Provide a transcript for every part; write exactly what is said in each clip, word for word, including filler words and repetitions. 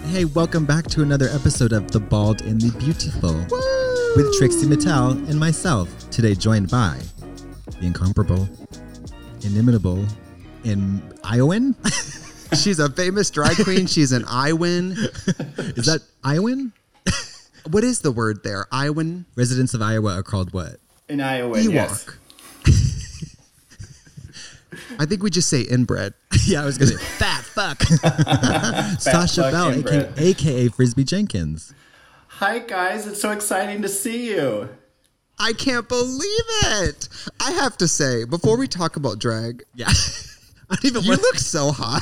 Hey, welcome back to another episode of The Bald and the Beautiful Woo! With Trixie Mattel and myself. Today joined by the incomparable, inimitable, in Iowan. She's a famous drag queen. She's an Iowan. Is that Iowan? What is the word there? Iowan? Residents of Iowa are called what? In Iowa, Ewok. yes. I think we just say inbred. Yeah, I was going to say fat fuck. Fat Sasha fuck Bell, inbred. a k a. Frisbee Jenkins. Hi, guys. It's so exciting to see you. I can't believe it. I have to say, before we talk about drag, Yeah. I don't even you want look so hot.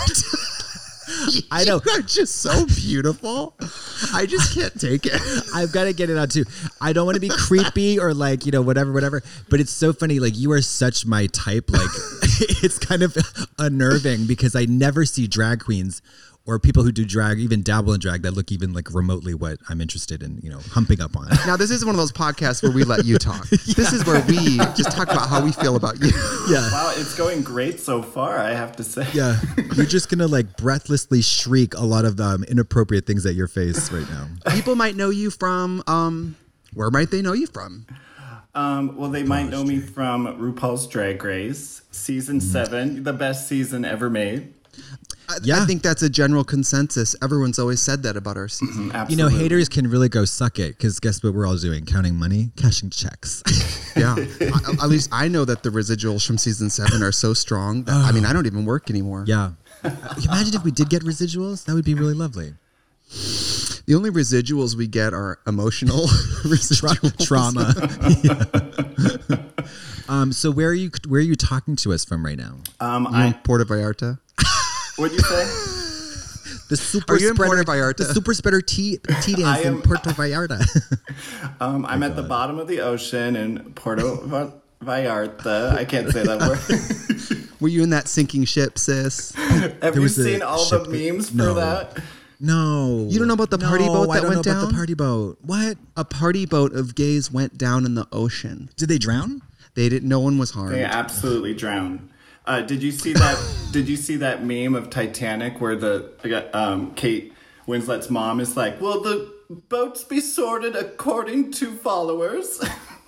I know. You are just so beautiful. I just can't take it. I've got to get it out too. I don't want to be creepy or like, you know, whatever, whatever. But it's so funny. Like, you are such my type. Like, it's kind of unnerving because I never see drag queens or people who do drag, even dabble in drag, that look even like remotely what I'm interested in, you know, humping up on. Now, this is one of those podcasts where we let you talk. Yeah. This is where we just talk about how we feel about you. Yeah. Wow, it's going great so far, I have to say. Yeah. You're just going to like breathlessly shriek a lot of um, inappropriate things at your face right now. People might know you from, um, where might they know you from? Um, well, they might know me from RuPaul's Drag Race, season seven, the best season ever made. I, Yeah. I think that's a general consensus. Everyone's always said that about our season. Absolutely. You know, haters can really go suck it because guess what we're all doing? Counting money, cashing checks. Yeah. I, at least I know that the residuals from season seven are so strong that, I mean, I don't even work anymore. Yeah. Imagine if we did get residuals. That would be really lovely. The only residuals we get are emotional residuals. Trauma. Yeah. Um, so where are you where are you talking to us from right now? Um, You're in I, Puerto Vallarta. what'd you say? The super Are you in spreader, Puerto Vallarta? The super spreader tea tea dance I in am- Puerto Vallarta. Um, I'm at the bottom of the ocean in Puerto Va- Vallarta. I can't say that word. Were you in that sinking ship, sis? Have you was a seen all ship- the memes for no. that? No. You don't know about the party No, boat I that don't went know about down? the party boat. What? A party boat of gays went down in the ocean. Did they drown? They didn't. No one was harmed. They absolutely drowned. Uh, did you see that? Did you see that meme of Titanic where the um, Kate Winslet's mom is like, "Will the boats be sorted according to followers?"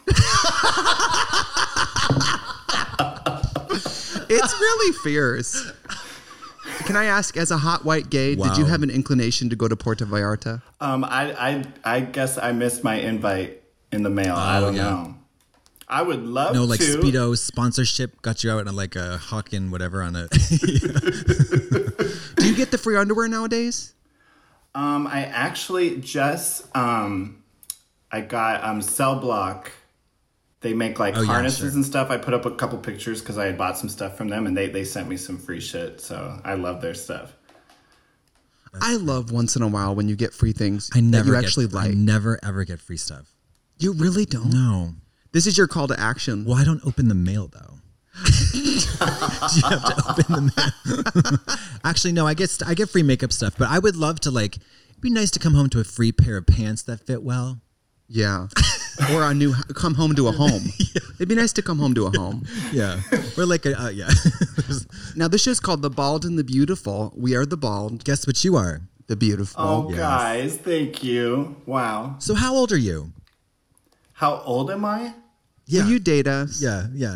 It's really fierce. Can I ask, as a hot white gay, Wow. did you have an inclination to go to Puerto Vallarta? um, I, I I guess I missed my invite in the mail. I don't yeah. know. I would love No, like to. Speedo sponsorship got you out in like a Hawkin whatever on a. Do you get the free underwear nowadays? Um, I actually just um, I got um Cell Block. They make like Oh, yeah, harnesses sure. and stuff. I put up a couple pictures because I had bought some stuff from them, and they they sent me some free shit. So I love their stuff. I love once in a while when you get free things I never that you get, actually like. I never ever get free stuff. You really don't? No. This is your call to action. Well, I don't open the mail though. Do you have to open the mail? Actually, no. I get st- I get free makeup stuff, but I would love to like. It'd be nice to come home to a free pair of pants that fit well. Yeah. Or a new, come home to a home. Yeah. It'd be nice to come home to a home. Yeah, or like a uh, yeah. Now, this show's called The Bald and the Beautiful. We are the bald, Guess what you are? the beautiful. Oh, yes. guys, thank you. Wow. So how old are you? How old am I? Yeah, Will you date us? yeah, yeah.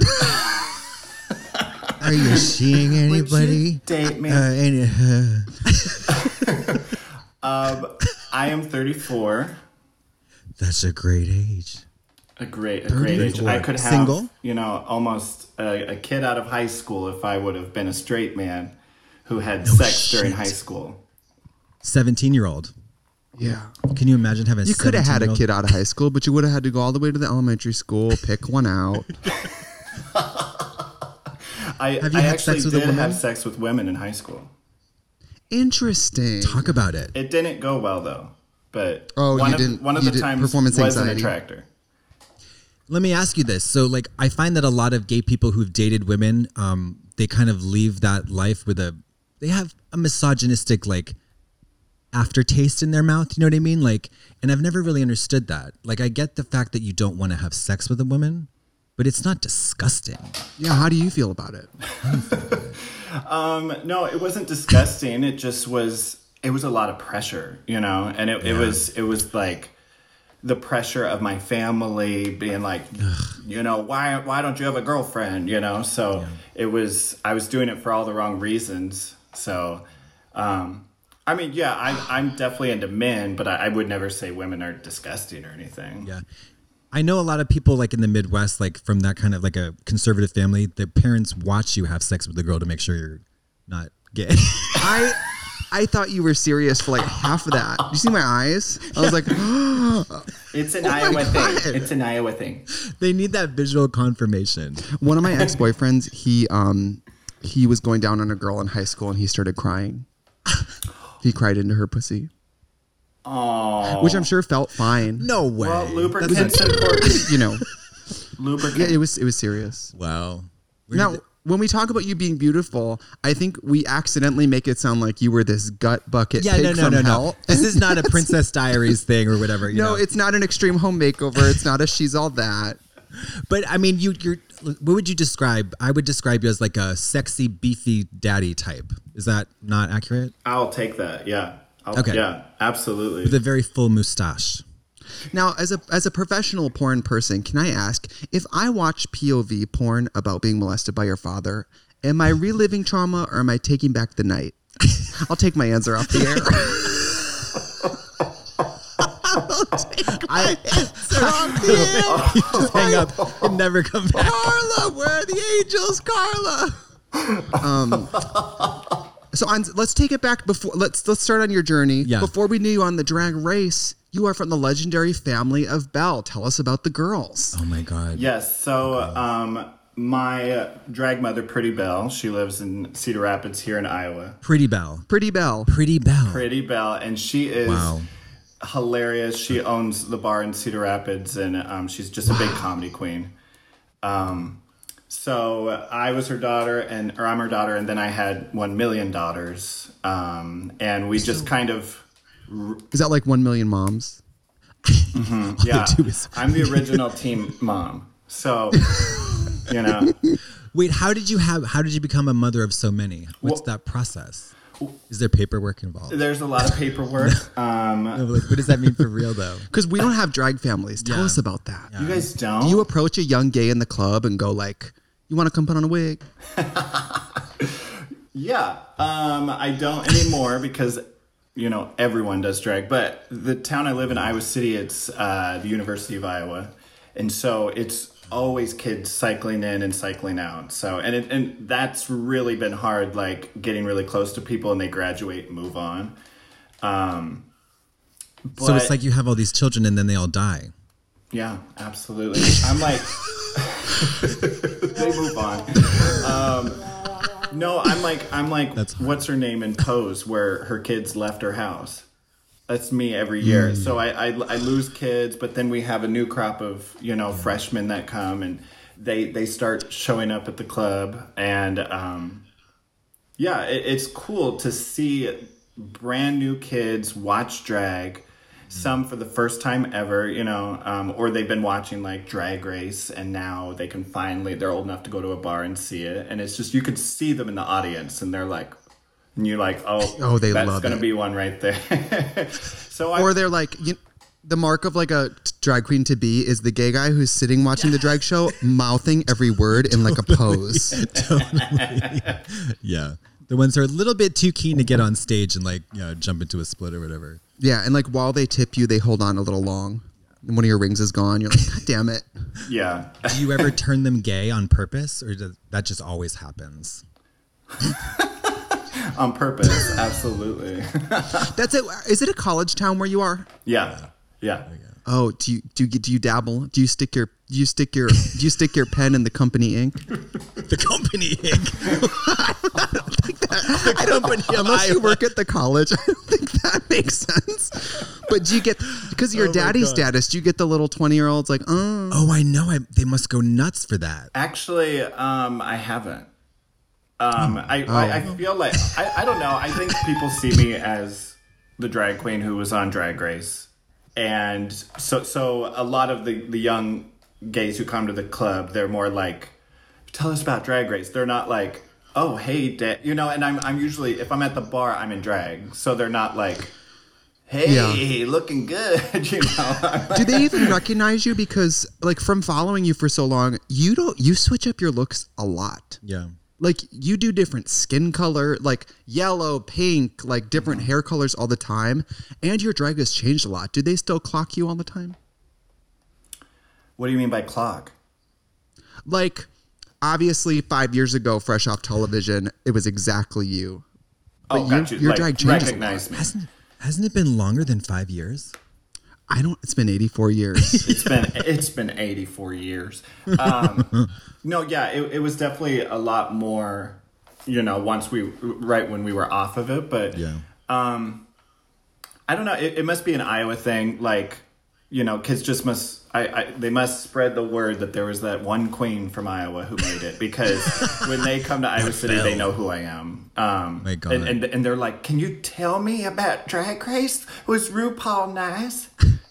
Are you seeing Would you anybody? date me? Uh, any, uh, Um, I am thirty-four. that's a great age. A great, a great age. I could have, Single? you know, almost a, a kid out of high school if I would have been a straight man who had sex during shit. high school. seventeen-year-old. Yeah. Can you imagine having? You a could have had a seventeen-year-old? kid out of high school, but you would have had to go all the way to the elementary school, pick one out. I, Have you I had actually sex with a did woman? have sex with women in high school. Interesting. Talk about it. It didn't go well though, but Oh, one you of, didn't- one of you the did- times performance was an anxiety. attractor. Let me ask you this. So, like, I find that a lot of gay people who've dated women, um, they kind of leave that life with a, they have a misogynistic, like, aftertaste in their mouth. You know what I mean? Like, and I've never really understood that. Like, I get the fact that you don't want to have sex with a woman, but it's not disgusting. Yeah, how do you feel about it? Um, no, it wasn't disgusting. It just was it was a lot of pressure, you know, and it, Yeah. it was it was like the pressure of my family being like, you know, why why don't you have a girlfriend, you know? So Yeah. it was I was doing it for all the wrong reasons. So, um, I mean, yeah, I'm I'm definitely into men, but I, I would never say women are disgusting or anything. Yeah. I know a lot of people like in the Midwest, like from that kind of like a conservative family, the parents watch you have sex with the girl to make sure you're not gay. I I thought you were serious for like half of that. Did you see my eyes? I was like, It's an Oh my Iowa God. thing. It's an Iowa thing. They need that visual confirmation. one of my ex-boyfriends, he um he was going down on a girl in high school and he started crying. He cried into her pussy, Oh, which I'm sure felt fine. No way. well, That's lubricants a- important. You know, Lubricant. yeah, it was it was serious. Wow. Where Now, did it- when we talk about you being beautiful, I think we accidentally make it sound like you were this gut bucket yeah, pig no, no, from no, hell. no. This is not a Princess Diaries thing or whatever. You No, know? it's not an extreme home makeover. It's not a she's all that. But I mean, you, you're. What would you describe? I would describe you as like a sexy, beefy daddy type. Is that not accurate? I'll take that. Yeah. I'll, Okay. Yeah, absolutely. With a very full mustache. Now, as a as a professional porn person, can I ask, if I watch P O V porn about being molested by your father, am I reliving trauma or am I taking back the night? I'll take my answer off the air. I just hang up and never come back. Carla, where are the angels, Carla? Um, so on, let's take it back before. Let's let's start on your journey. Yeah. Before we knew you on the Drag Race, you are from the legendary family of Belle. Tell us about the girls. Oh my god. Yes. So, um, my drag mother, Pretty Belle, she lives in Cedar Rapids here in Iowa. Pretty Belle. Pretty Belle. Pretty Belle. Pretty Belle, and she is Wow. hilarious. She owns the bar in Cedar Rapids, and um, she's just a big comedy queen. Um, so I was her daughter, and or I'm her daughter, and then I had one million daughters, um, and we just kind of. Is that like one million moms? Yeah, do is- I'm the original team mom. So, you know, Wait, how did you have? How did you become a mother of so many? What's Well- that process? Is there paperwork involved? there's a lot of paperwork. Um, No, like, what does that mean for real though? Because we don't have drag families. Tell Yeah. us about that. you guys don't? Do you approach a young gay in the club and go like, "You want to come put on a wig?" Yeah, um, I don't anymore because, you know, everyone does drag. But the town I live in, Iowa City, it's uh, the University of Iowa. And so it's always kids cycling in and cycling out. So, and it, and that's really been hard, like getting really close to people and they graduate and move on. Um, but, So it's like you have all these children and then they all die. yeah, absolutely. I'm like, they move on. Um, no, I'm like, I'm like, That's hard. what's her name in Pose, where her kids left her house. That's me every year. Mm. So I, I, I lose kids, but then we have a new crop of, you know, freshmen that come and they, they start showing up at the club. And, um, yeah, it, it's cool to see brand new kids watch drag, some for the first time ever, you know, um, or they've been watching like Drag Race and now they can finally, they're old enough to go to a bar and see it. And it's just, you could see them in the audience and they're like, and you're like, oh, Oh, they that's love going to it. be one right there. So I, Or they're like, you, the mark of like a drag queen to be is the gay guy who's sitting watching the drag show, mouthing every word in like a pose. Yeah. The ones who are a little bit too keen to get on stage and like, you know, jump into a split or whatever. Yeah, and like while they tip you, they hold on a little long. And one of your rings is gone. You're like, God damn it. yeah. Do you ever turn them gay on purpose or does that just always happens? On purpose. Absolutely. That's it. Is it a college town where you are? Yeah. Yeah. Oh, do you do you do you dabble? Do you stick your do you stick your do you stick your pen in the company ink? The company ink. I don't unless you work at the college. I don't think that makes sense. But do you get because of your Oh my daddy God. status? Do you get the little twenty year olds like, oh, Oh, I know. I, they must go nuts for that. Actually, um, I haven't. Um, I, I, I feel like, I, I don't know. I think people see me as the drag queen who was on Drag Race. And so so a lot of the, the young gays who come to the club, they're more like, tell us about Drag Race. They're not like, oh, hey, da-, you know, and I'm I'm usually, if I'm at the bar, I'm in drag, so they're not like, hey, yeah. looking good, you know. Do they even recognize you? Because, like, from following you for so long, you don't, you switch up your looks a lot. Yeah. Like, you do different skin color, like yellow, pink, like different mm-hmm. hair colors all the time. And your drag has changed a lot. Do they still clock you all the time? What do you mean by clock? Like, obviously, five years ago, fresh off television, it was exactly you. But oh, got you. Your like, drag changes. Recognize me. Hasn't, hasn't it been longer than five years? I don't. It's been eighty-four years. it's been it's been eighty-four years. Um, no, yeah, it, it was definitely a lot more. You know, once we right when we were off of it, but yeah, um, I don't know. It, it must be an Iowa thing, like, you know, kids just must. I, I they must spread the word that there was that one queen from Iowa who made it, because when they come to Iowa City, they know who I am. Um, My God. And, and and they're like, "Can you tell me about Drag Race? Was RuPaul nice?"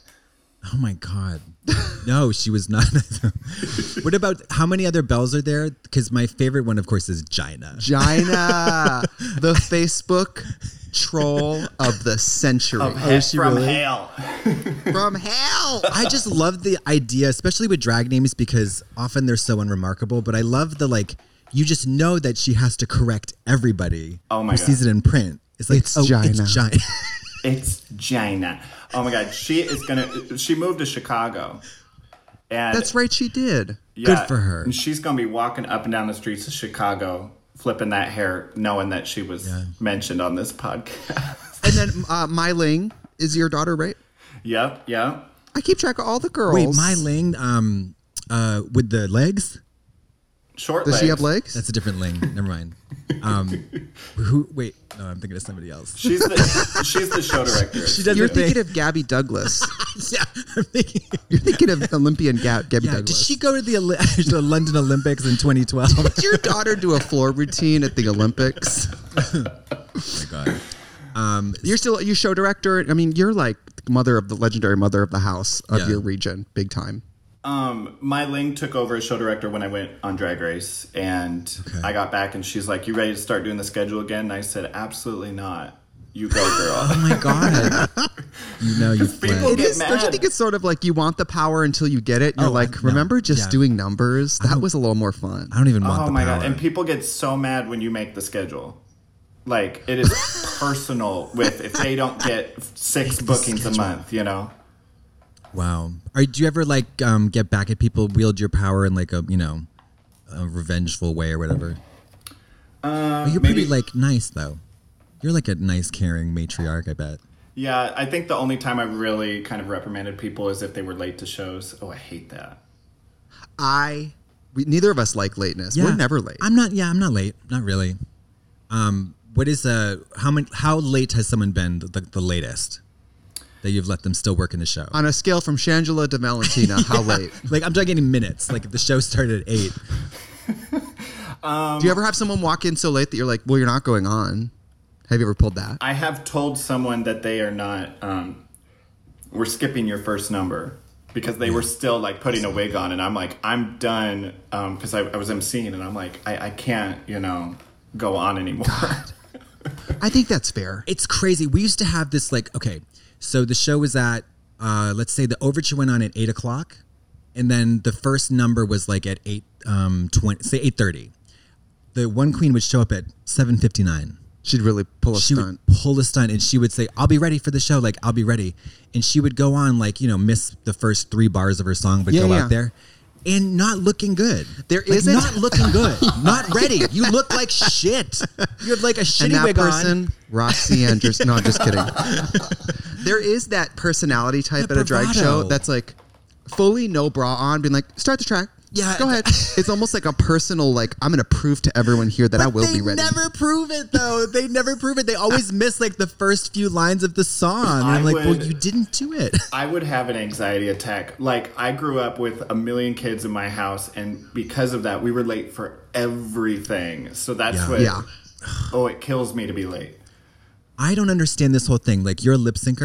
Oh my God. No, she was not. What about, how many other Bells are there? Because my favorite one, of course, is Gina. Gina, the Facebook troll of the century. Of he- oh, from really? hell. From hell. I just love the idea, especially with drag names, because often they're so unremarkable. But I love the, like, you just know that she has to correct everybody oh my who God. sees it in print. It's like, it's oh, Gina. it's Gina. It's Gina. Oh my God, she is gonna. She moved to Chicago, and that's right, she did. Yeah, good for her. And she's gonna be walking up and down the streets of Chicago, flipping that hair, knowing that she was yeah. mentioned on this podcast. And then uh, Mai Ling is your daughter, right? Yep, yep. I keep track of all the girls. Wait, Mai Ling, um, uh, with the legs. Short Does legs. she have legs? That's a different Ling. Never mind. Um, who? Wait, no, I'm thinking of somebody else. She's the she's the show director. She does You're the thinking thing. of Gabby Douglas. Yeah, I'm thinking. You're thinking of Olympian Ga- Gabby Yeah, Douglas. did she go to the, the London Olympics in twenty twelve? Did your daughter do a floor routine at the Olympics? Oh my God. Um, you're still you show director. I mean, you're like mother of the legendary mother of the house of Yeah. your region, big time. Um, Mai Ling took over as show director when I went on Drag Race, and Okay. I got back, and she's like, "You ready to start doing the schedule again?" And I said, "Absolutely not. You go, girl." Oh my God. You know, you people It get is. Don't you mad. think it's sort of like you want the power until you get it? And you're Oh, like, no. remember just Yeah. doing numbers? That don't- was a little more fun. I don't even want Oh the my power. God. And people get so mad when you make the schedule. Like, it is personal with if they don't get six bookings a month, you know? Wow. Are, do you ever like um, get back at people, wield your power in like a, you know, a revengeful way or whatever? Uh, You're maybe, pretty like nice though. You're like a nice, caring matriarch, I bet. Yeah, I think the only time I really kind of reprimanded people is if they were late to shows. Oh, I hate that. I, we, neither of us like lateness. Yeah. We're never late. I'm not. Yeah, I'm not late. Not really. Um, what is uh how many? How late has someone been the, the latest that you've let them still work in the show? On a scale from Shangela to Valentina, how late? Like I'm talking minutes. Like if the show started at eight. Um, Do you ever have someone walk in so late that you're like, well, you're not going on? Have you ever pulled that? I have told someone that they are not, um, we're skipping your first number because they were still like putting a wig on. And I'm like, I'm done. Um, cause I, I was emceeing and I'm like, I, I can't, you know, go on anymore. I think that's fair. It's crazy. We used to have this like, okay, so the show was at, uh, let's say the overture went on at eight o'clock, and then the first number was like at eight, um, twenty, say eight thirty. The one queen would show up at seven fifty nine. She'd really pull a She stunt. would pull a stunt, and she would say, "I'll be ready for the show." Like, I'll be ready, and she would go on like, you know, miss the first three bars of her song, but Yeah, go yeah. out there. And not looking good. There like, isn't- not looking good. Not ready. You look like shit. You have like a And shitty that wig person, on. Roxy Anderson. No, I'm just kidding. There is that personality type The at a drag bravado. show that's like fully no bra on, being like, start the track. Yeah. Go ahead. It's almost like a personal, like, I'm going to prove to everyone here that I will they be ready. never prove it though. They never prove it. They always miss like the first few lines of the song. And I I'm like, would- well, you didn't do it. I would have an anxiety attack. Like, I grew up with a million kids in my house, and because of that, we were late for everything. So that's Yeah. what, Yeah. oh, it kills me to be late. I don't understand this whole thing. Like, you're a lip syncer.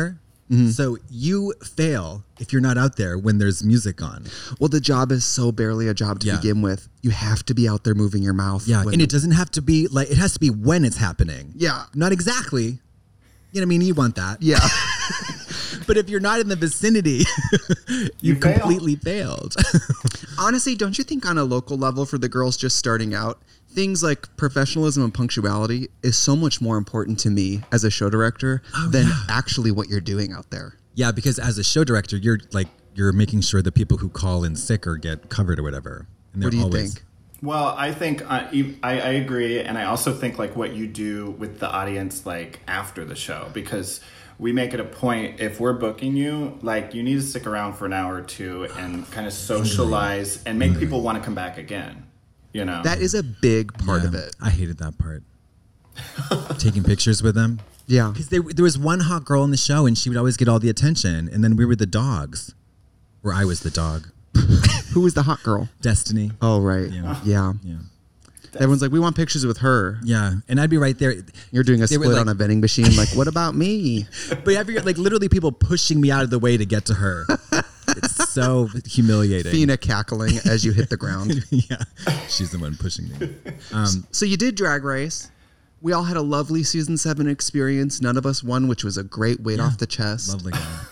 Mm-hmm. So you fail if you're not out there when there's music on. Well, the job is so barely a job to Yeah. begin with. You have to be out there moving your mouth. Yeah, when- and it doesn't have to be like, it has to be when it's happening. Yeah. Not exactly. You know what I mean? You want that. Yeah. But if you're not in the vicinity, you, You fail. completely failed. Honestly, don't you think on a local level for the girls just starting out, things like professionalism and punctuality is so much more important to me as a show director than yeah. actually what you're doing out there? Yeah, because as a show director, you're like, you're making sure that people who call in sick or get covered or whatever. And they're What do you always, think? Well, I think uh, you- I, I agree, and I also think like what you do with the audience like after the show, because we make it a point if we're booking you, like you need to stick around for an hour or two and kind of socialize and make people want to come back again. You know, That is a big part Yeah, of it. I hated that part. Taking pictures with them. Yeah. Because there, there was one hot girl in the show and she would always get all the attention. And then we were the dogs. Or I was the dog. Who was the hot girl? Destiny. Oh, right. Yeah. Yeah. Yeah. Everyone's like, we want pictures with her. Yeah. And I'd be right there. You're doing a They were split like- on a vending machine. Like, what about me? But every, like literally people pushing me out of the way to get to her. It's so humiliating. Fina cackling as you hit the ground. Yeah. She's the one pushing me. Um, So you did Drag Race. We all had a lovely season seven experience. None of us won, which was a great weight off the chest. lovely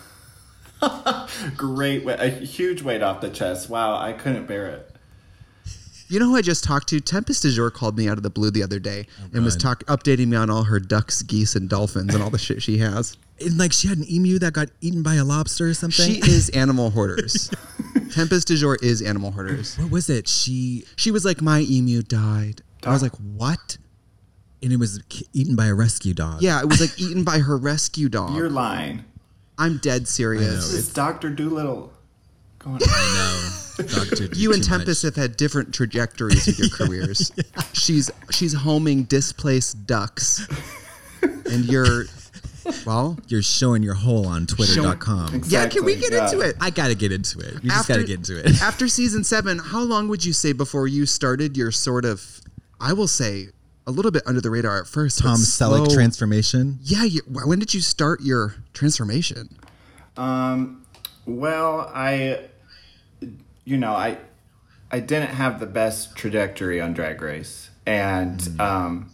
guy. great, wa- a huge weight off the chest. Wow, I couldn't bear it. You know who I just talked to? Tempest du Jour called me out of the blue the other day and was God. talk updating me on all her ducks, geese, and dolphins and all the shit she has. And like she had an emu that got eaten by a lobster or something. She is Animal Hoarders. Tempest du Jour is Animal Hoarders. What was it? She She was like, my emu died. I was like, what? and it was k- eaten by a rescue dog. Yeah, it was like eaten by her rescue dog. You're lying. I'm dead serious. This is Doctor Doolittle. Going I know. Doctor You and Tempest have had different trajectories with your careers. She's she's homing displaced ducks, and you're well. You're showing your hole on twitter dot com. Yeah, can we Exactly, get yeah. into it? I gotta get into it. You just gotta get into it. After season seven, how long would you say before you started your sort of, I will say, a little bit under the radar at first? but Tom Selleck slow- transformation. Yeah, you, when did you start your transformation? Um, well, I, you know, I, I didn't have the best trajectory on Drag Race, and um,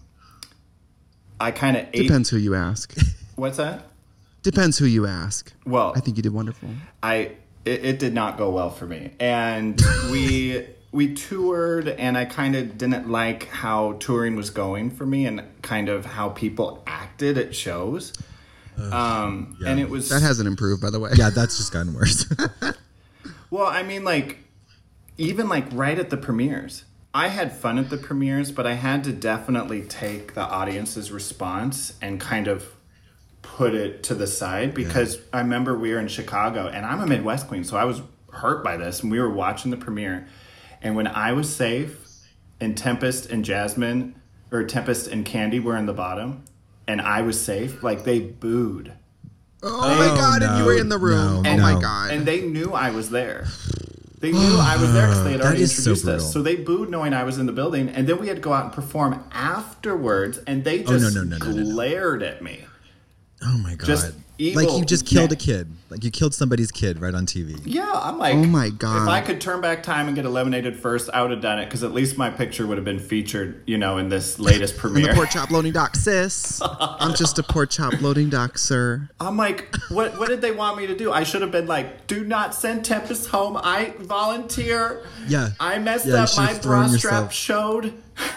I kind of ate. Depends who you ask. What's that? Depends who you ask. Well, I think you did wonderful. I it, it did not go well for me, and we we toured, and I kind of didn't like how touring was going for me, and kind of how people acted at shows. Um, yeah. and it was That hasn't improved, by the way. Yeah, that's just gotten worse. Well, I mean, like, even like right at the premieres, I had fun at the premieres, but I had to definitely take the audience's response and kind of put it to the side, because I remember we were in Chicago, and I'm a Midwest queen, so I was hurt by this, and we were watching the premiere, and when I was safe and Tempest and Jasmine, or Tempest and Candy were in the bottom, and I was safe, like, they booed. Oh, my God, and you were in the room. no, oh no. my God. And they knew I was there. They knew I was there because they had That already is so introduced brutal. us. So they booed knowing I was in the building. And then we had to go out and perform afterwards. And they Oh, no, just no, no, no, no, no. glared at me. Oh my god! Just evil. Like you just killed Yeah. a kid. Like you killed somebody's kid right on T V. Yeah, I'm like, Oh my God. If I could turn back time and get eliminated first, I would have done it, because at least my picture would have been featured, you know, in this latest I'm premiere. the pork chop loading dock, sis. I'm just a pork chop loading dock, sir. I'm like, what what did they want me to do? I should have been like, do not send Tempest home. I volunteer. Yeah. I messed Yeah, you up. should My have thrown bra strap yourself. showed.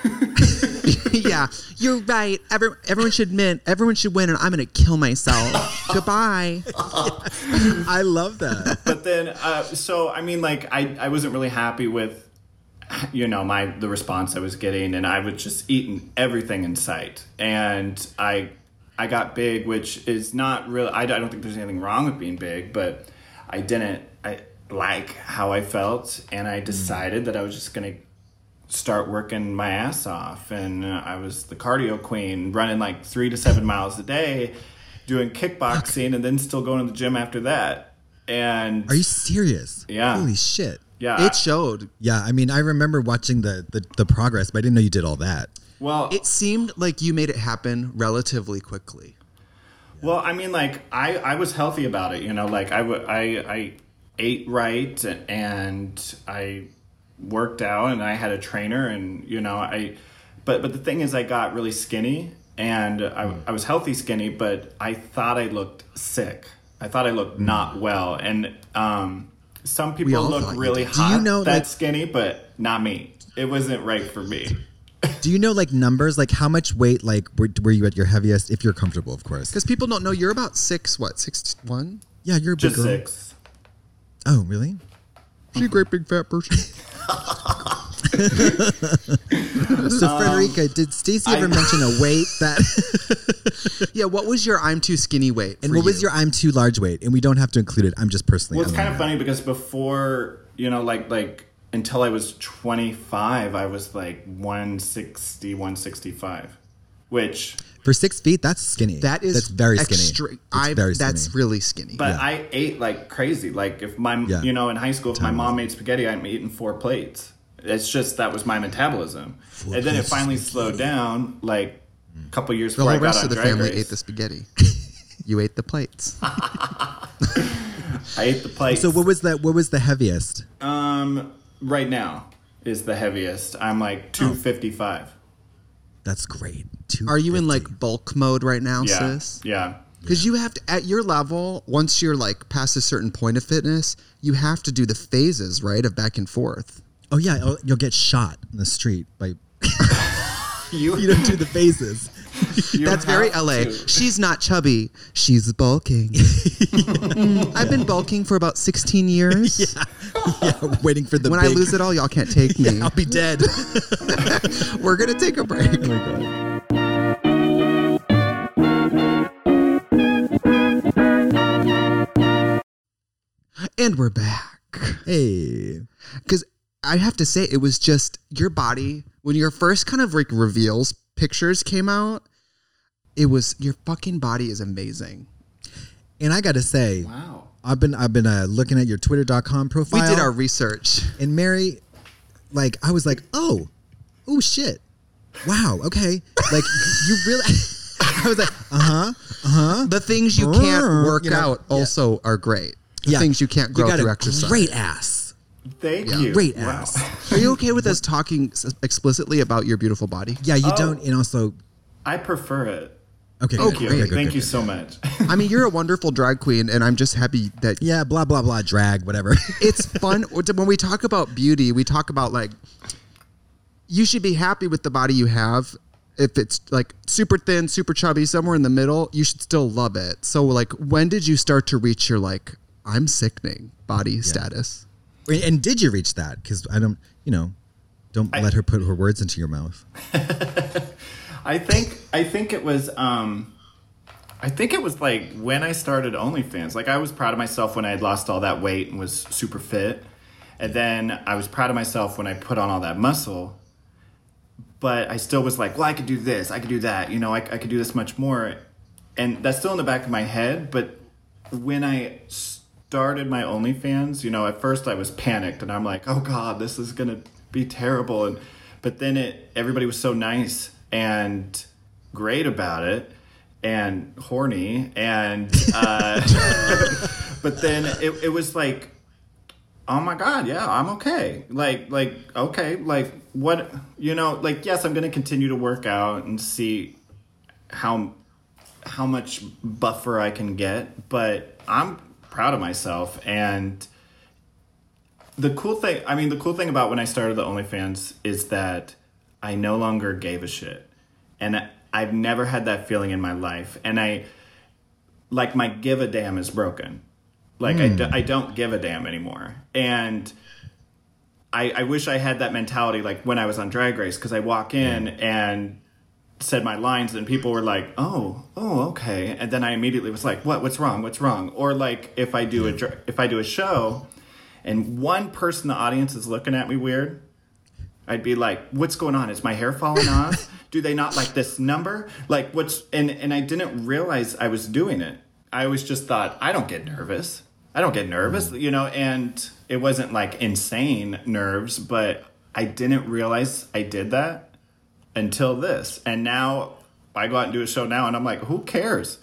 Yeah, you're right. Every, everyone should win. Everyone should win, and I'm gonna kill myself. Goodbye. I love that. But then, uh, so I mean, like, I, I wasn't really happy with, you know, my the response I was getting, and I was just eating everything in sight, and I I got big, which is not really. I, I don't think there's anything wrong with being big, but I didn't I like how I felt, and I decided that I was just gonna start working my ass off, and uh, I was the cardio queen, running like three to seven miles a day, doing kickboxing, and then still going to the gym after that. And Are you serious? Yeah. Holy shit. yeah, It showed. Yeah, I mean, I remember watching the, the the progress, but I didn't know you did all that. well, It seemed like you made it happen relatively quickly. Well, I mean, like I, I was healthy about it, you know, like I, w- I, I ate right and I worked out and I had a trainer and, you know, I, but, but the thing is I got really skinny and I, I was healthy skinny, but I thought I looked sick. I thought I looked not well. And, um, some people all look thought you really did. hot, Do you know, that like- skinny, but not me. It wasn't right for me. Do you know like numbers? Like how much weight like were, were you at your heaviest? If you're comfortable, of course. Because people don't know you're about six, what, six one? Yeah, you're a big Just girl. six. Oh, really? She's a great big fat person. So Frederica, did Stacey ever I- mention a weight that? Yeah, what was your I'm too skinny weight? And for what was you? your I'm too large weight? And we don't have to include it. I'm just personally. Well, it's kind of unaware. funny because before, you know, like like until I was twenty-five, I was like one sixty, one sixty-five, which, For six feet, that's skinny. That is that's very skinny. extra- That's I, very that's skinny. really skinny. but Yeah. I ate like crazy. Like if my, Yeah. you know, in high school, if my Time mom was- made spaghetti, I'm eating four plates. It's just, that was my metabolism. Four and then it plates of finally spaghetti. slowed down like a couple years the before I whole got rest on of the Drag family Race. ate the spaghetti. You ate the plates. I ate the plates. So what was that? What was the heaviest? Um, right now is the heaviest. I'm like two fifty-five. That's great. Two Are you in fifty. like bulk mode right now, Yeah. sis? Yeah. Because you have to, at your level, once you're like past a certain point of fitness, you have to do the phases, right, of back and forth. Oh yeah, oh, you'll get shot in the street by. You, You don't do the phases. you That's very have L A. to. She's not chubby. She's bulking. Mm, I've been bulking for about sixteen years. Yeah, waiting for the. When big, I lose it all, y'all can't take me. I'll be dead. We're going to take a break. Oh my god. And we're back. Hey. Because I have to say, it was just your body, when your first kind of like reveals pictures came out, it was, your fucking body is amazing. And I got to say, Wow. I've been I've been uh, looking at your twitter dot com profile. We did our research. And Mary, like, I was like, oh, oh shit. Wow, okay. Like, you really, I was like, uh-huh, uh-huh. The things you can't Brr, work you know, out yeah. also are great. The Yeah. things you can't grow got through a exercise. great ass. Thank Yeah. you. Great Wow. ass. Are you okay with us talking s- explicitly about your beautiful body? Yeah, you Oh. don't, and also, I prefer it. okay. Oh, good, Thank you. good, good, Thank good, you good. so much. I mean, you're a wonderful drag queen, and I'm just happy that Yeah, blah, blah, blah, drag, whatever. it's fun. When we talk about beauty, we talk about like, you should be happy with the body you have. If it's like super thin, super chubby, somewhere in the middle, you should still love it. So like, when did you start to reach your like, I'm sickening body status? And did you reach that? Because I don't, you know, don't I- let her put her words into your mouth. I think I think it was um I think it was like when I started OnlyFans. Like I was proud of myself when I had lost all that weight and was super fit. And then I was proud of myself when I put on all that muscle. But I still was like, well, I could do this, I could do that, you know, I, I could do this much more. And that's still in the back of my head. But when I started my OnlyFans, you know, at first I was panicked and I'm like, oh God, this is gonna be terrible. And but then it everybody was so nice and great about it and horny and uh, but then it, it was like, oh my God, yeah, I'm okay. Like, like, okay, like what, you know, like, yes, I'm going to continue to work out and see how, how much buffer I can get, but I'm proud of myself. And the cool thing, I mean, the cool thing about when I started the OnlyFans is that I no longer gave a shit. And I've never had that feeling in my life. And I, like, my give a damn is broken. Like, I, do, I don't give a damn anymore. And I, I wish I had that mentality, like, when I was on Drag Race, because I walk in and said my lines and people were like, oh, oh, okay. And then I immediately was like, what, what's wrong? What's wrong? Or like, if I do a, dr- if I do a show and one person in the audience is looking at me weird, I'd be like, what's going on? Is my hair falling off? Do they not like this number? Like, what's... And, and I didn't realize I was doing it. I always just thought, I don't get nervous. I don't get nervous, you know? And it wasn't, like, insane nerves, but I didn't realize I did that until this. And now I go out and do a show now, and I'm like, who cares?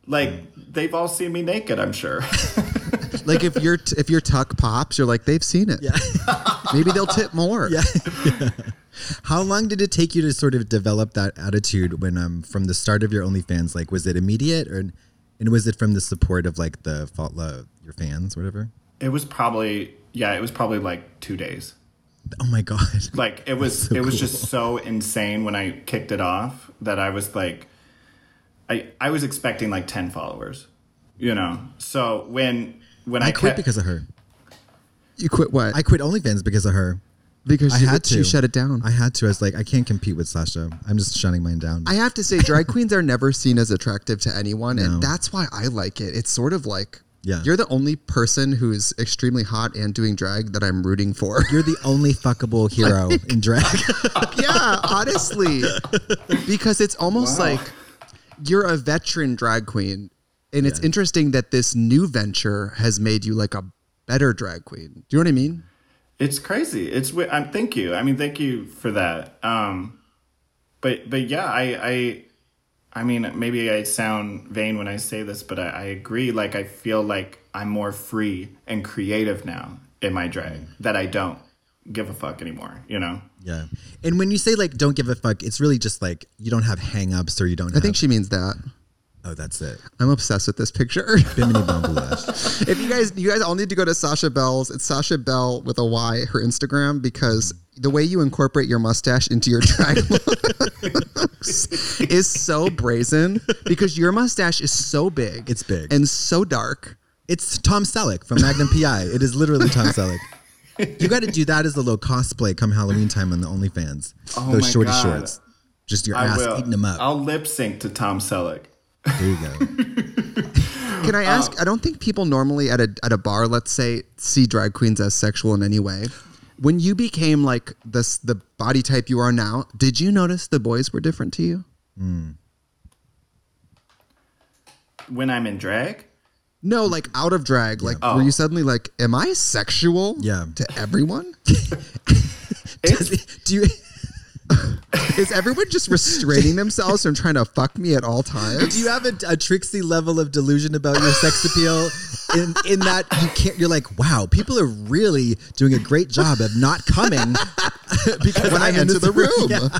Like they've all seen me naked, I'm sure. Like if your t- if your tuck pops, you're like, they've seen it. Yeah. Maybe they'll tip more. Yeah. Yeah. How long did it take you to sort of develop that attitude when um from the start of your OnlyFans? Like, was it immediate, or and was it from the support of like the uh, your fans, whatever? It was probably yeah, it was probably like two days. Oh my god! Like it was so it was cool. just so insane when I kicked it off that I was like, I I was expecting like ten followers, you know. So when when I, I quit kept, because of her. You quit what? I quit OnlyFans because of her. because I she, had she to shut it down. I had to. I was like, I can't compete with Sasha. I'm just shutting mine down. I have to say, drag queens are never seen as attractive to anyone, No. and that's why I like it. It's sort of like Yeah. you're the only person who's extremely hot and doing drag that I'm rooting for. You're the only fuckable hero in drag. Yeah, honestly, because it's almost Wow. like you're a veteran drag queen, and it's Yeah. interesting that this new venture has made you like a better drag queen. Do you know what I mean? It's crazy. It's wi- um, thank you. I mean, thank you for that. Um, but but yeah, I I I mean, maybe I sound vain when I say this, but I, I agree. Like, I feel like I'm more free and creative now in my drag. That I don't give a fuck anymore. You know? Yeah. And when you say like don't give a fuck, it's really just like you don't have hang-ups or you don't I have think she means that. Oh, that's it. I'm obsessed with this picture. Bimini Bambulash. If you guys, you guys all need to go to Sasha Bell's. It's Sasha Bell with a Y, her Instagram, because the way you incorporate your mustache into your drag looks is so brazen. Because your mustache is so big, It's big. and so dark. It's Tom Selleck from Magnum P I. It is literally Tom Selleck. You got to do that as a little cosplay come Halloween time on the OnlyFans. Oh Those my shorty God. shorts. Just your I ass will. eating them up. I'll lip sync to Tom Selleck. There you go. Can I ask? I don't think people normally at a at a bar, let's say, see drag queens as sexual in any way. When you became like this, the body type you are now, did you notice the boys were different to you? When I'm in drag? No, like out of drag. Like, Oh. were you suddenly like, am I sexual? Yeah. To everyone? It's, Do you... Is everyone just restraining themselves from trying to fuck me at all times? Do you have a, a Trixie level of delusion about your sex appeal? In in that you can't, you're like, wow, people are really doing a great job of not coming because when I I'm in enter this the room. Yeah.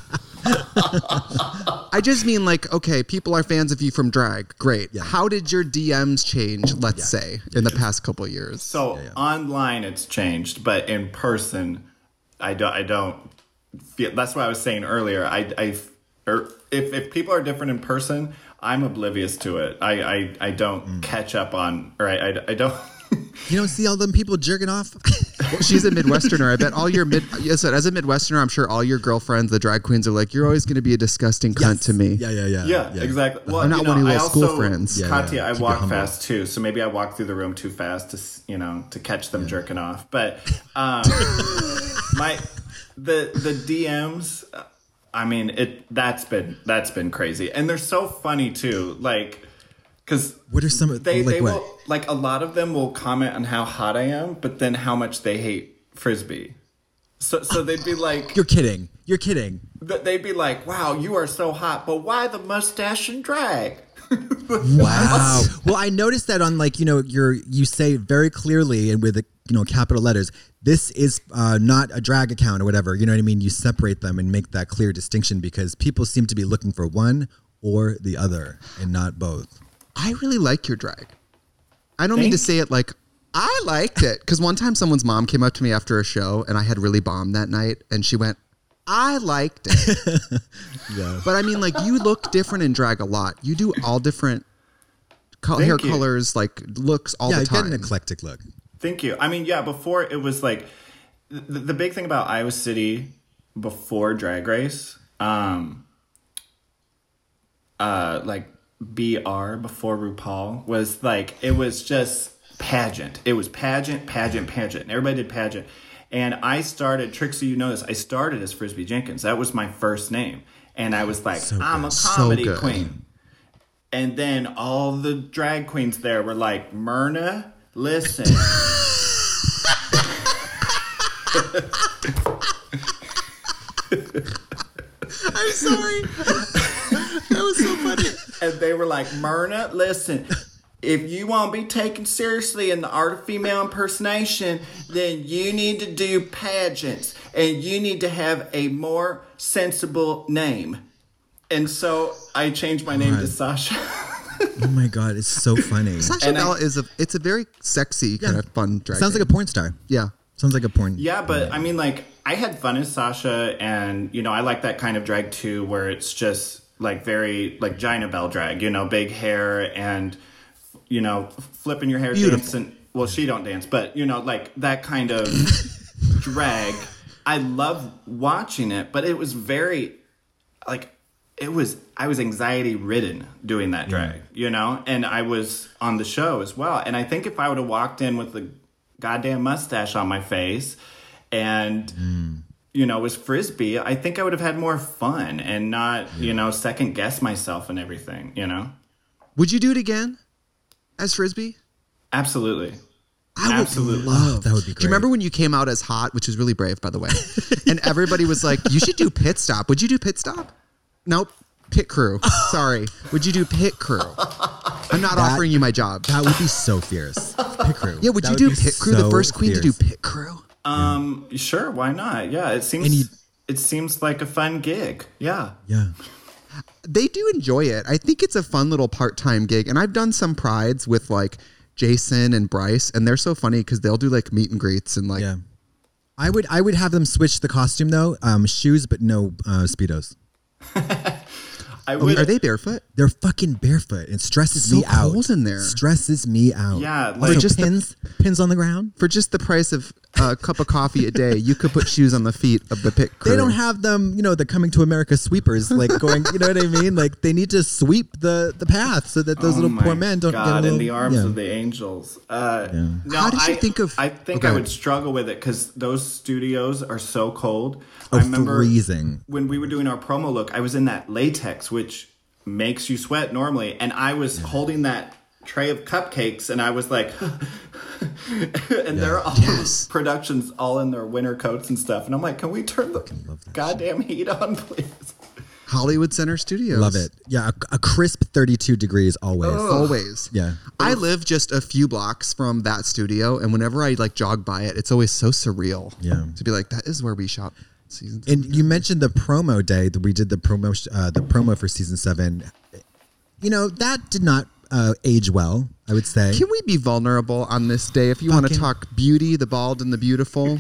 I just mean like, okay, people are fans of you from drag. Great. Yeah. How did your D Ms change, let's say, in the past couple of years? so online it's changed, but in person, I don't. I don't feel. That's what I was saying earlier. I, I or if if people are different in person, I'm oblivious to it. I I, I don't catch up on, or I I, I don't. You don't see all them people jerking off? Well, she's a Midwesterner. I bet all your mid. Yes, as a Midwesterner, I'm sure all your girlfriends, the drag queens, are like, "You're always going to be a disgusting cunt Yes. to me." Yeah, yeah, yeah. Yeah, exactly. Well, I'm not you know, one of your I little school also, friends. Yeah, Katya, yeah. I Keep it walk humble. fast too, so maybe I walk through the room too fast to, s- you know, to catch them jerking off. But um, my the the D Ms, uh, I mean, it that's been that's been crazy, and they're so funny too, like because What are some of they like they what? will like a lot of them will comment on how hot I am, but then how much they hate Frisbee. So so they'd be like. You're kidding. You're kidding. Th- They'd be like, "Wow, you are so hot, but why the mustache and drag?" Wow. Well, I noticed that on like, you know, you're you say very clearly and with, you know, capital letters, this is uh, not a drag account or whatever. You know what I mean? You separate them and make that clear distinction because people seem to be looking for one or the other and not both. I really like your drag. I don't mean to Thank- say it like I liked it, because one time someone's mom came up to me after a show and I had really bombed that night, and she went, "I liked it." Yeah. But I mean, like, you look different in drag a lot. You do all different co- Thank hair you. colors, like looks all yeah, the you get time. an eclectic look. Thank you. I mean, yeah, before it was like the, the big thing about Iowa City before Drag Race, um, uh, like B R before RuPaul was like it was just pageant. It was pageant, pageant, pageant. And everybody did pageant. And I started, Trixie, you know this, I started as Frisbee Jenkins. That was my first name. And I was like, So I'm good. a So comedy good. queen. And then all the drag queens there were like, Myrna, listen. I'm sorry. That was so funny. and they were like, Myrna, listen, if you want to be taken seriously in the art of female impersonation, then you need to do pageants and you need to have a more sensible name. And so I changed my name God. to Sasha. Oh my God, it's so funny. Sasha And I- Bell is a it's a very sexy kind of fun drag. Sounds like a porn star. yeah. Sounds like a porn. Yeah, but I mean, like, I had fun as Sasha, and, you know, I like that kind of drag too, where it's just, like, very, like, Gina Bell drag, you know, big hair and, you know, flipping your hair, Beautiful. dancing. Well, she don't dance, but, you know, like, that kind of drag. I love watching it, but it was very, like, it was, I was anxiety ridden doing that drag, you know, and I was on the show as well. And I think if I would have walked in with the goddamn mustache on my face and mm. you know was Frisbee, I think I would have had more fun and not yeah. you know second guess myself and everything. You know, would you do it again as Frisbee? Absolutely. I would Absolutely. love that. Would be great. Do you remember when you came out as hot, which was really brave, by the way, and everybody was like, "You should do Pit Stop." Would you do Pit Stop? Nope. Pit Crew. Sorry. Would you do Pit Crew? I'm not that, offering you my job. That would be so fierce. Pit Crew. Yeah, would that you would do Pit Crew? So The first queen fierce. to do Pit Crew? Um, yeah. Sure, why not? Yeah, it seems you, it seems like a fun gig. Yeah. Yeah. They do enjoy it. I think it's a fun little part-time gig. And I've done some prides with like Jason and Bryce, and they're so funny because they'll do like meet and greets and like yeah. I would I would have them switch the costume though. Um, shoes but no uh, Speedos. I would, oh, are they barefoot? They're fucking barefoot. It stresses it's so me out. cold in there. Stresses me out. Yeah, like like just pins, the, pins on the ground. For just the price of a cup of coffee a day, you could put shoes on the feet of the Pit Crew. They don't have them, you know, the Coming to America sweepers, like going. You know what I mean? Like they need to sweep the the path so that those oh little my poor men don't God, get a little, in the arms yeah. of the angels. Uh, Yeah. no, How did you I, think of? I think okay. I would struggle with it because those studios are so cold. Oh, I remember freezing. when we were doing our promo look. I was in that latex, which makes you sweat normally, and I was yeah. holding that tray of cupcakes, and I was like, and yeah. they're all yes. productions all in their winter coats and stuff, and I'm like, can we turn the goddamn shit. heat on, please? Hollywood Center Studios. Love it. Yeah, a, a crisp thirty-two degrees always. Ugh. Always. Yeah. I live just a few blocks from that studio, and whenever I like jog by it, it's always so surreal. Yeah. To be like, that is where we shot season And you mentioned the promo day that we did the promo uh, the promo for season seven. You know, that did not uh, age well, I would say. Can we be vulnerable on this day? If you want to talk beauty, the bald and the beautiful,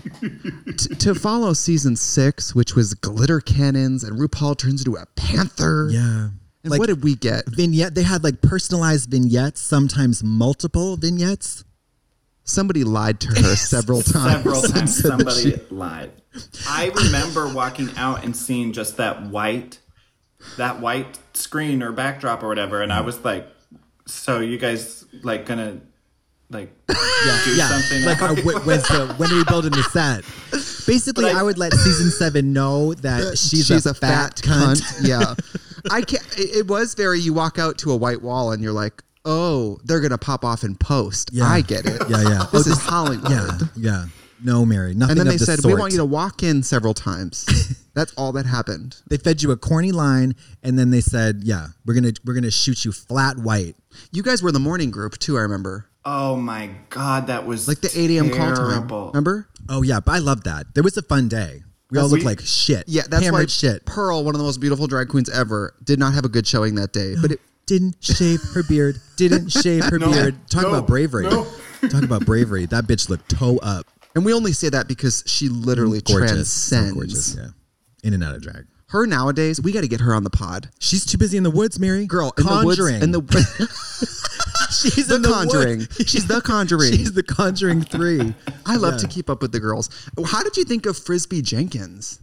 T- to follow season six, which was glitter cannons, and RuPaul turns into a panther. Yeah. And like, what did we get? Vignette. They had like personalized vignettes, sometimes multiple vignettes. Somebody lied to her several times. Several times Said that somebody she- lied. I remember walking out and seeing just that white, that white screen or backdrop or whatever, and I was like, "So you guys like gonna like Yeah, do yeah. something?" Like, uh, wh- when's the, when are we building the set? Basically, But I- I, would let season seven know that she's, she's a, a, fat, fat cunt. cunt. Yeah, I can't. It, it was very. You walk out to a white wall and you're like, oh, they're gonna pop off in post. Yeah. I get it. Yeah, yeah. This Oh, is this- Hollywood. Yeah, yeah. No, Mary. Nothing. And then of they the said, sort. we want you to walk in several times. That's all that happened. They fed you a corny line, and then they said, "Yeah, we're gonna we're gonna shoot you flat white." You guys were the morning group too. I remember, Oh my God, that was like the eight a.m. call time. terrible. Remember? Oh yeah, but I love that. There was a fun day. We all That's- looked we- like shit. Yeah, that's hammered why shit. Pearl, one of the most beautiful drag queens ever, did not have a good showing that day. But it, Didn't shave her beard. Didn't shave her No, beard. Talk no, about bravery. no. Talk about bravery. That bitch looked toe up. and we only say that because she literally Gorgeous. So transcends. gorgeous. Yeah. In and out of drag. Her nowadays, we got to get her on the pod. She's too busy in the woods, Mary. Girl, Conjuring. in the woods, in the She's the in the Conjuring. woods. She's the Conjuring. She's the Conjuring three. I love Yeah. to keep up with the girls. How did you think of Frisbee Jenkins?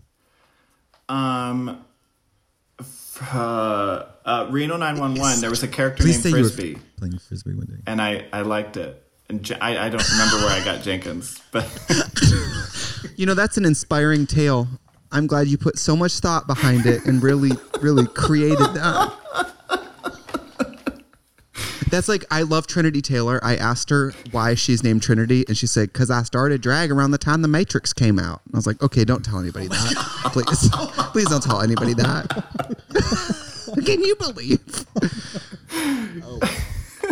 Um, f- uh, uh, Reno nine one one. There was a character Please named say Frisbee, you were playing frisbee one day. and I I liked it. And Je- I I don't remember where I got Jenkins, but You know, that's an inspiring tale. I'm glad you put so much thought behind it and really, really created that. That's like, I love Trinity Taylor. I asked her why she's named Trinity, and she said, because I started drag around the time The Matrix came out. And I was like, okay, don't tell anybody that. Please. Please don't tell anybody that. Can you believe?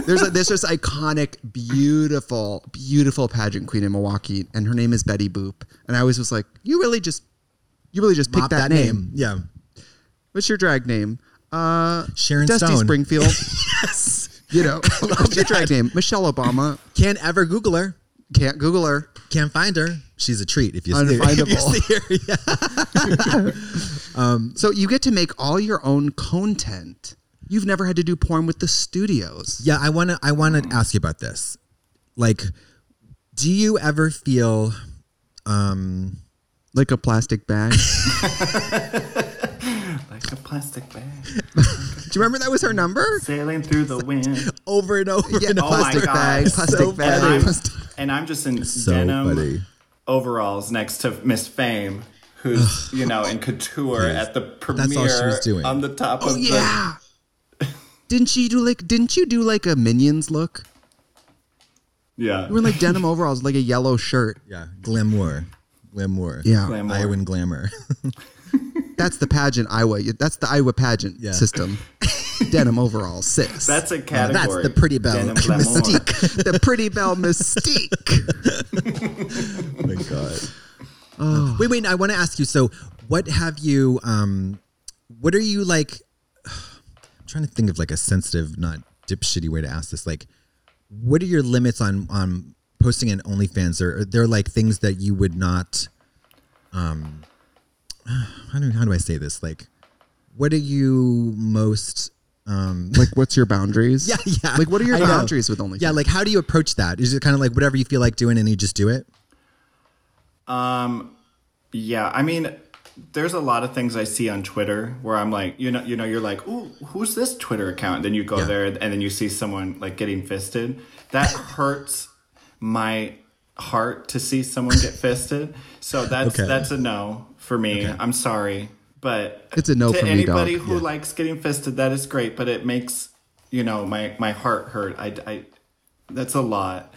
There's a, there's this iconic, beautiful, beautiful pageant queen in Milwaukee, and her name is Betty Boop. And I always was like, you really just, you really just picked Mop that, that name. name. Yeah. What's your drag name? Uh, Sharon Dusty Stone. Springfield. Yes. You know, what's your drag name? Michelle Obama. Can't ever Google her. Can't Google her. Can't find her. She's a treat if you see her. Unfindable. If you see her, yeah. um, so you get to make all your own content. You've never had to do porn with the studios. Yeah, I want to I want to ask you about this. Like, do you ever feel um Like a plastic bag. Like a plastic bag. Do you remember that was her number? Sailing through the wind. over and over Yeah, and oh over? my plastic God. bag, plastic So bag. And I'm, Plastic- and I'm just in So denim funny. overalls next to Miss Fame, who's, you know, in couture Yes. at the premiere That's all she was doing. on the top Oh of yeah. Didn't she do like? Didn't you do like a Minions look? the... Yeah. You were in like denim overalls, like a yellow shirt. Yeah, glamour. Glamour. Yeah. Glamour. Iowan glamour. That's the pageant Iowa. That's the Iowa pageant Yeah. system. Denim overalls, sis. That's a That's category. the Pretty Bell Denim glamour. mystique. the Pretty Bell mystique. Oh my god. Oh. Wait, wait. I want to ask you. So, what have you? Um, what are you like? I'm trying to think of like a sensitive, not dipshitty way to ask this. Like, what are your limits on on posting an OnlyFans? Or are there like things that you would not? Um, how do how do I say this? Like, what are you most? Um, Like, what's your boundaries? yeah, yeah. Like, what are your I know. boundaries with OnlyFans? Yeah, like how do you approach that? Is it kind of like whatever you feel like doing and you just do it? Um, yeah, I mean, there's a lot of things I see on Twitter where I'm like, you know, you know, you're like, ooh, who's this Twitter account? Then you go Yeah. there and then you see someone like getting fisted. That hurts my heart to see someone get fisted. So that's Okay. that's a no for me. Okay. I'm sorry, but It's a no to for me, anybody dog. who Yeah. likes getting fisted, that is great, but it makes, you know, my my heart hurt. I, I that's a lot.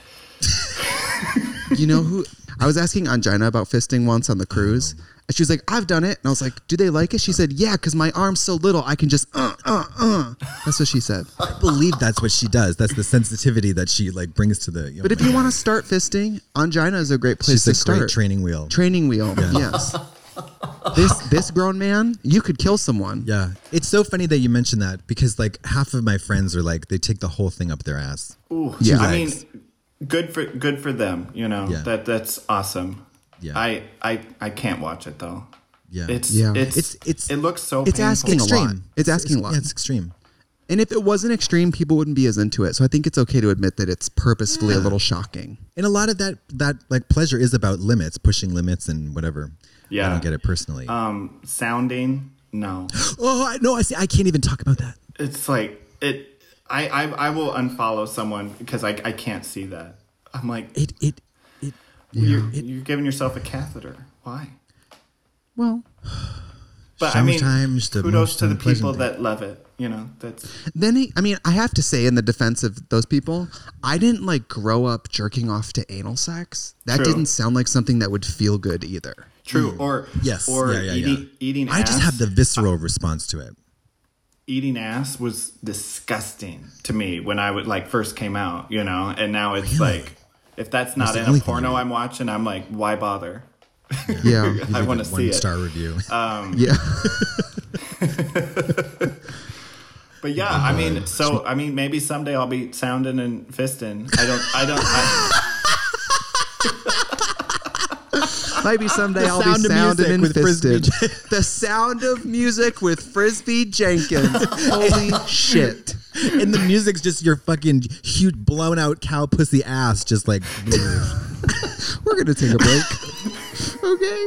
You know who? I was asking Angina about fisting once on the cruise. And she was like, I've done it. And I was like, do they like it? She said, yeah, because my arm's so little, I can just, uh, uh, uh. That's what she said. I believe that's what she does. That's the sensitivity that she like brings to the. But if you want to start fisting, Angina is a great place she's to a start. great training wheel. Training wheel. Yes. This this grown man, you could kill someone. Yeah, it's so funny that you mentioned that because like half of my friends are like they take the whole thing up their ass. Ooh, Yeah. I mean, Legs. good for good for them. You know, Yeah. that that's awesome. Yeah. I, I I can't watch it though. Yeah, It's Yeah. it's It's- it's- it looks so it's painful. asking a lot. extreme. It's asking a lot. Yeah, it's extreme. And if it wasn't extreme, people wouldn't be as into it. So I think it's okay to admit that it's purposefully a little shocking. And a lot of that that like pleasure is about limits, pushing limits, and whatever. Yeah. I don't get it personally. Um, sounding no. oh I, no, I see. I can't even talk about that. It's like it. I I, I will unfollow someone because I I can't see that. I'm like It it it. you're, you're giving yourself a catheter. Why? Well, But I mean, Sometimes the kudos most to the unpleasant people thing. that love it. You know, that's then he, I mean, I have to say, in the defense of those people, I didn't like grow up jerking off to anal sex. That True. didn't sound like something that would feel good either. true. Or Yes. or yeah, yeah, eating yeah. eating. I ass, just have the visceral response to it. eating ass was disgusting to me when I would like first came out. You know, and now it's like if that's not the in only a thing porno you- I'm watching, I'm like, why bother? Yeah, I Leave want a to see it. One star review. yeah. But yeah, I mean, so I mean, maybe someday I'll be sounding and fisting. I don't, I don't. I, Maybe someday The I'll sound be of sounding music and with Frisbee fisted. The sound of music with Frisbee Jenkins. Holy shit! And the music's just your fucking huge blown out cow pussy ass, just like. We're gonna take a break. Okay.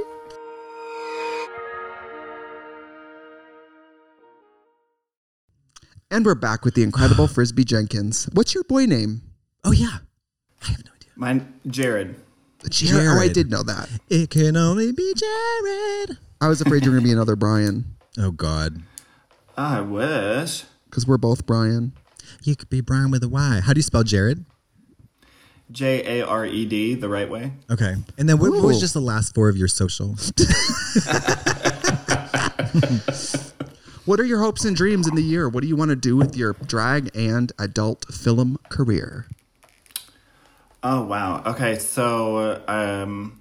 And we're back with the incredible Frisbee Jenkins. What's your boy name? Oh yeah, I have no idea. mine, Jared. Jared. Oh, I Jared. did know that. It can only be Jared. I was afraid you were gonna be another Brian Oh God, I wish. because we're both Brian. you could be Brian with a Y. How do you spell Jared? J A R E D, the right way. Okay, and then what, what was Ooh. just the last four of your social? What are your hopes and dreams in the year? What do you want to do with your drag and adult film career? Oh wow. Okay, so um,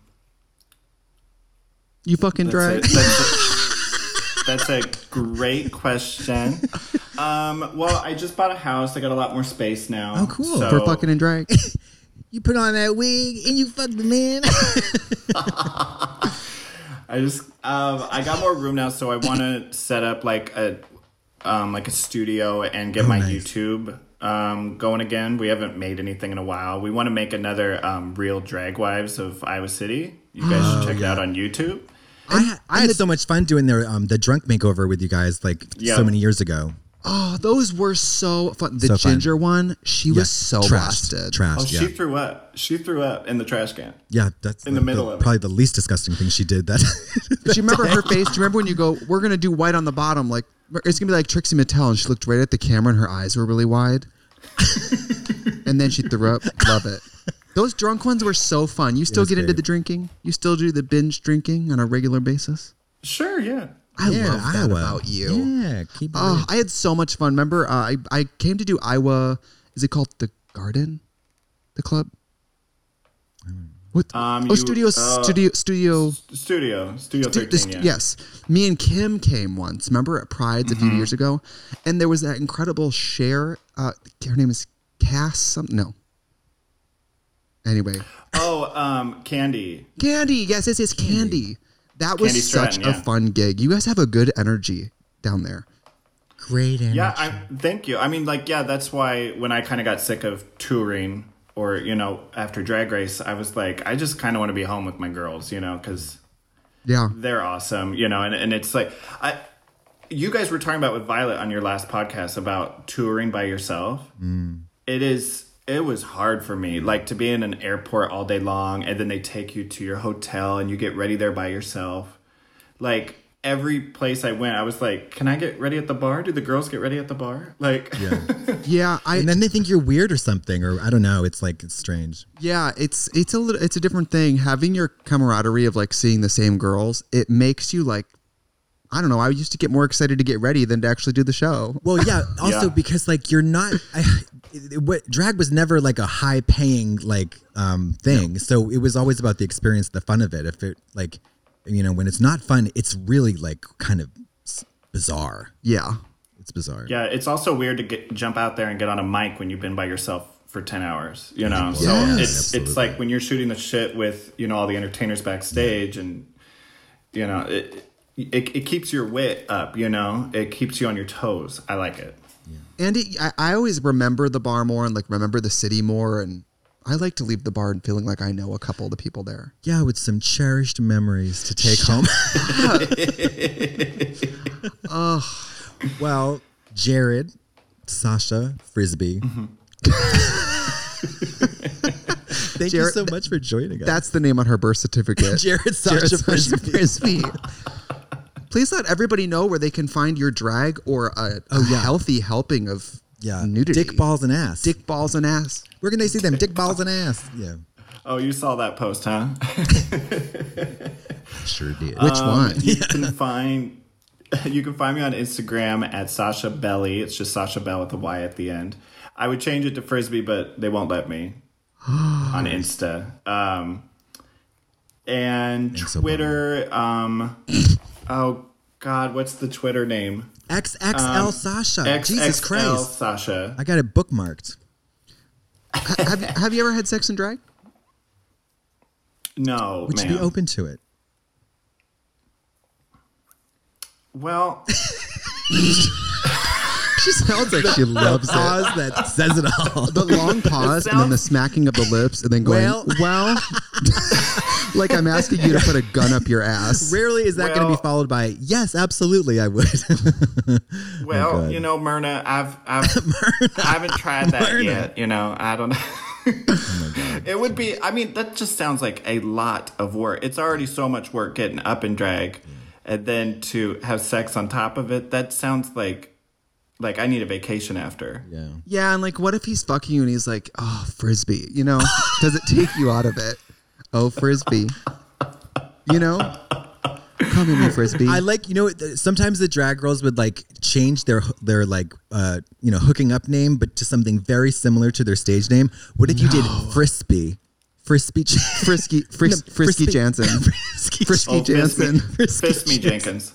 you fucking drag. That's a, that's, a, that's a great question. Um, well, I just bought a house. I got a lot more space now. Oh, cool. So, For fucking and drag. You put on that wig and you fuck the man. I just um, I got more room now, so I want to set up like a um, like a studio and get Oh, my nice. YouTube um, going again. We haven't made anything in a while. We want to make another um, Real Drag Wives of Iowa City. You guys should check it out on YouTube. I, I had so much fun doing their um the drunk makeover with you guys like Yeah. so many years ago. Oh, those were so fun. The So fun. ginger one, she Yeah, was so trashed, blasted. Trashed, Oh, yeah. she threw up. She threw up in the trash can. Yeah, that's in the middle of it. probably the least disgusting thing she did. That. Do you remember her face? Do you remember when you go, we're going to do white on the bottom? Like, it's going to be like Trixie Mattel. And she looked right at the camera and her eyes were really wide. And then she threw up. Love it. Those drunk ones were so fun. You still was get into great. the drinking? You still do the binge drinking on a regular basis? Sure, yeah. I Yeah, love that Iowa. about you. Yeah, keep it. Oh, real. I had so much fun. Remember, uh, I I came to do Iowa. Is it called the Garden? The club? What? Um, oh, you- studio, uh, studio, studio. Studio, Studio Stu- thirteen. this- yeah. Yes, me and Kim came once. Remember at Pride's a few Mm-hmm. years ago, and there was that incredible Cher. Uh, her name is Cass. Something. No. Anyway, Oh, um, Candy. Candy. Yes, yes, yes, Candy. That was Candy such Stratton, a yeah. fun gig. You guys have a good energy down there. Great energy. Yeah, I, thank you. I mean, like, yeah, that's why when I kind of got sick of touring, or you know, after Drag Race, I was like, I just kind of want to be home with my girls, you know, because Yeah. they're awesome, you know, and and it's like I. You guys were talking about with Violet on your last podcast about touring by yourself. Mm. It is. It was hard for me, like to be in an airport all day long, and then they take you to your hotel, and you get ready there by yourself. Like every place I went, I was like, "Can I get ready at the bar? Do the girls get ready at the bar?" Like, Yeah. Yeah, I And then they think you're weird or something, or I don't know. It's like it's strange. yeah, it's it's a little it's a different thing. Having your camaraderie of like seeing the same girls, it makes you like I don't know. I used to get more excited to get ready than to actually do the show. Well, yeah. Also, Yeah. because like you're not, I, it, what drag was never like a high paying like um thing. So it was always about the experience, the fun of it. If it like, you know, when it's not fun, it's really like kind of s- bizarre. Yeah. It's bizarre. yeah, it's also weird to get jump out there and get on a mic when you've been by yourself for ten hours, you know. So Yes. it's Absolutely. it's like when you're shooting the shit with you know all the entertainers backstage, and you know it. It, it keeps your wit up, you know. It keeps you on your toes. I like it. And it, I, I always remember the bar more and like remember the city more. And I like to leave the bar and feeling like I know a couple of the people there. Yeah, with some cherished memories to take home. Well, Jared, Sasha, Frisbee. Thank you Jared- so much for joining us. That's the name on her birth certificate. Jared Sasha Frisbee. Frisbee. Please let everybody know where they can find your drag or a, a Oh, yeah. healthy helping of Yeah, nudity. dick balls and ass. Dick balls and ass. Where can they see them? Dick balls and ass. Yeah, Oh, you saw that post, huh? sure did. Which Um, one? You can find you can find me on Instagram at Sasha Belly. It's just Sasha Bell with a Y at the end. I would change it to Frisbee, but they won't let me on Insta. Um, and Thanks, Twitter. Um, oh God, what's the Twitter name? X X L Sasha. X X L Jesus Christ. Sasha. I got it bookmarked. Ha- have, you- have you ever had sex and drag? No, Would man. you be open to it? Well, She sounds like she loves it. Pause that says it all. The long pause and then the smacking of the lips and then going, Well- well, like I'm asking you to put a gun up your ass. Rarely is that going to Well- be followed by yes, absolutely, I would. well, God. you know, Myrna, I've, I've I haven't tried that Myrna. yet. You know, I don't know. It would be. I mean, that just sounds like a lot of work. It's already so much work getting up in drag, and then to have sex on top of it. That sounds like, like I need a vacation after. Yeah. Yeah, and like, what if he's fucking you and he's like, oh, Frisbee, you know? Does it take you out of it? Oh, Frisbee. You know? Call me Frisbee. I like, you know, th- sometimes the drag girls would like change their their like uh you know hooking up name, but to something very similar to their stage name. What if you did Frisbee? Frisbee, Frisky, Fris, No, Frisky Frisbee- Jansen, Frisky, Frisky Oh, Jansen. Fist me, fist me Jenkins.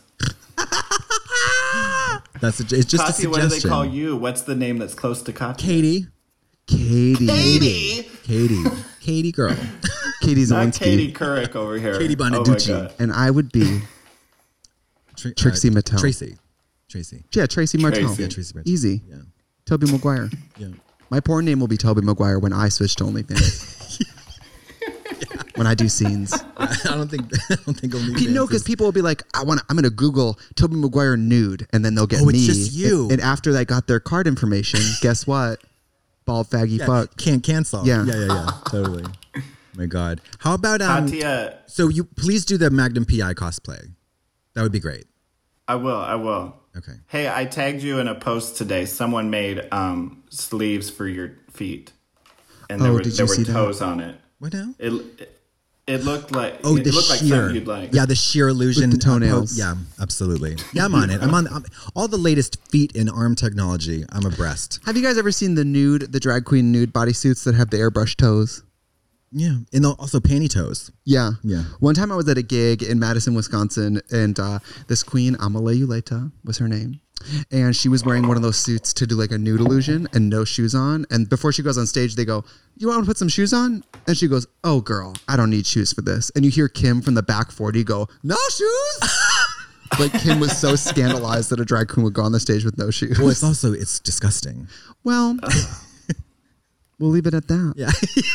That's a, it's just Katya, a what do they suggestion. call you? What's the name that's close to Katya? Katie, Katie. Katie. Katie, Katie girl, Katie Not Zelensky. Katie Couric over here. Katie Oh my Bonaducci. God. And I would be Tr- Trixie uh, Mattel. Tracy, Tracy, yeah Tracy Martell. Tracy. yeah, Tracy. Mattel. Easy. Yeah, Toby Maguire. yeah. My porn name will be Toby Maguire when I switch to OnlyFans. When I do scenes. I don't think I don't think only. You know, because people will be like, I want. I'm going to Google Toby Maguire nude, and then they'll get Oh, it's me. just you. And, and after they got their card information, guess what? Bald faggy yeah, fuck. can't cancel. Yeah. yeah, yeah, yeah. Totally. My God. How about um? Katya, So you please do the Magnum P I cosplay. That would be great. I will. I will. Okay. Hey, I tagged you in a post today. Someone made um, sleeves for your feet, and there Oh, were did there you were see that? toes on it. What now? It it, it looked like Oh, it the looked like sheer. something you'd like. Yeah, the sheer illusion. With the toenails. Uh, yeah, absolutely. Yeah, I'm on it. I'm on I'm, all the latest feet and arm technology. I'm abreast. Have you guys ever seen the nude, the drag queen nude bodysuits that have the airbrush toes? Yeah, and also panty toes. Yeah. Yeah. One time I was at a gig in Madison, Wisconsin, and uh, this queen, Amalie Uleta was her name. And she was wearing one of those suits to do like a nude illusion and no shoes on. And before she goes on stage, they go, you want to put some shoes on? And she goes, oh, girl, I don't need shoes for this. And you hear Kim from the back forty go, no shoes? Like Kim was so scandalized that a drag queen would go on the stage with no shoes. Well, it's also it's disgusting. Well, we'll leave it at that. Yeah.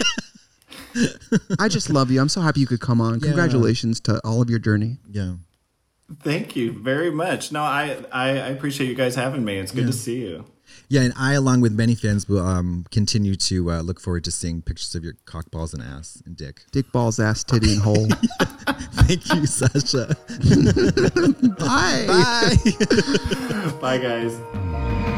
I just love you. I'm so happy you could come on. Yeah. Congratulations to all of your journey. Yeah. Thank you very much. No, I, I, I appreciate you guys having me. It's good Yeah. to see you. Yeah, and I, along with many fans, will um, continue to uh, look forward to seeing pictures of your cock, balls, and ass and dick. Dick, balls, ass, titty, and hole. Thank you, Sasha. Bye. Bye. Bye, guys.